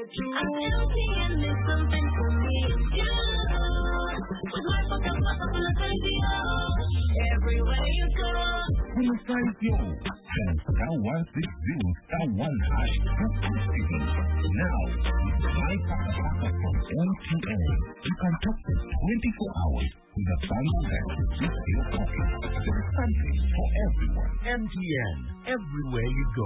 true. MTN is something for me and you. With my pocket full of radio, everywhere you go. Besides you, and star 160 star 1 hash for activity. Now, my pocket from MTN. You can talk for 24 hours with a bundle that fits your pocket. There is something for everyone. MTN, everywhere you go.